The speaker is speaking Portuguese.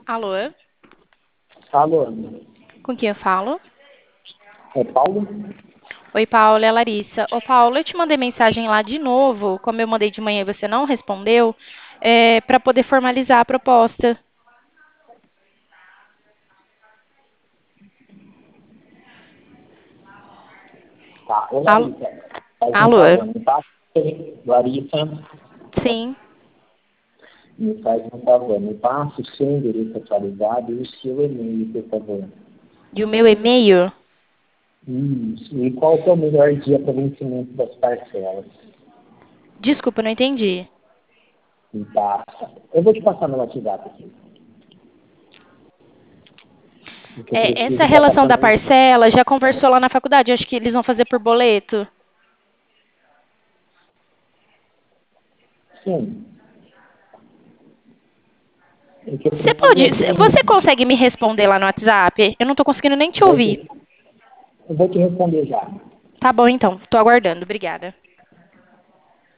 Alô? Alô, Com quem eu falo? é Paulo? Oi, Paula, é a Larissa. Ô, Paula, eu te mandei mensagem lá de novo, como eu mandei de manhã e você não respondeu, para poder formalizar a proposta. Tá, ô Alô? Larissa, faz um Alô? favor, me passa, Larissa, Sim. me faz um favor, me passa o seu endereço atualizado e o seu e-mail, por favor. E o meu e-mail? Isso, e qual que é o melhor dia para vencimento das parcelas? Desculpa, não entendi. Me passa. Eu vou te passar no WhatsApp aqui, porque eu Essa preciso para relação da pagamento. parcela, já conversou lá na faculdade, acho que eles vão fazer por boleto. Sim, o que eu Você preciso pode, é que você consegue me responder lá no WhatsApp? Eu não estou conseguindo nem te vou ouvir. te, eu vou te responder já. Tá bom, então. Estou aguardando. Obrigada.